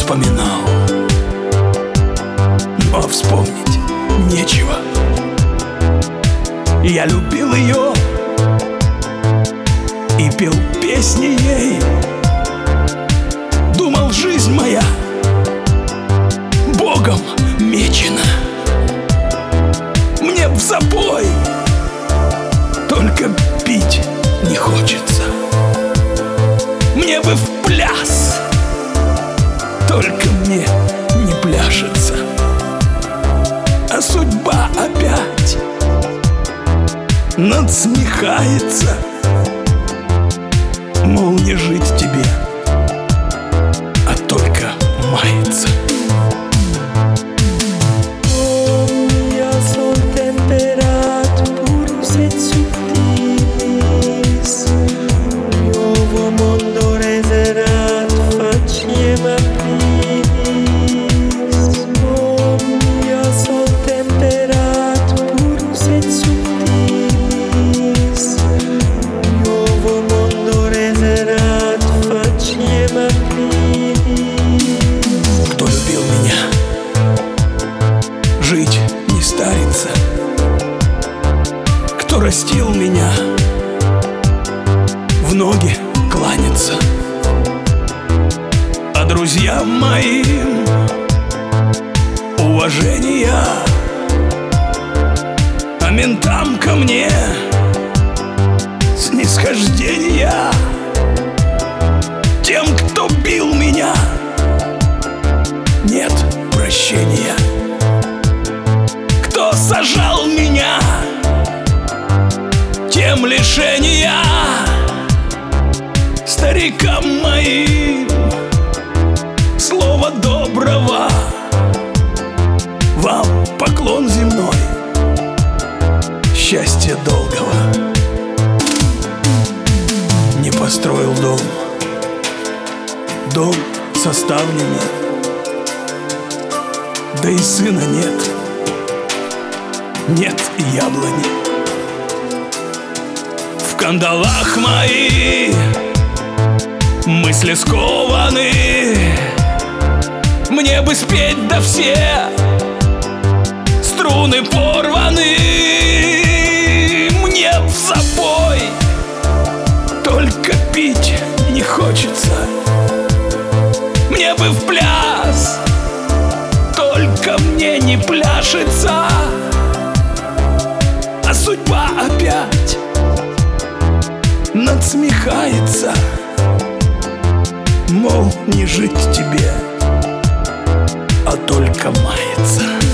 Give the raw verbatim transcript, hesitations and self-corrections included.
вспоминал, но вспомнить нечего. Я любил ее и пел песни ей. Думал, жизнь моя Богом мечена. Мне в запой, только пить не хочется. Мне бы в пляс, только мне не пляшется. А судьба опять надсмехается, мол, не жить тебе, а только мается. Кто любил меня, жить не старится. Кто растил меня, в ноги кланяться. А друзьям моим уважения, а ментам ко мне снисхождения. Тем, кто бил меня, нет прощения. Кто сажал меня, тем лишения. Старикам моим слова доброго, вам поклон земной, счастья долгого. Не построил дом, дом со ставнями, да и сына нет, нет и яблони. В кандалах мои мысли скованы. Мне бы спеть, да все струны порваны. Мне в запой, только пить не хочется. Мне бы в пляс, только мне не пляшется. А судьба опять надсмехается, мол, не жить тебе, а только мается.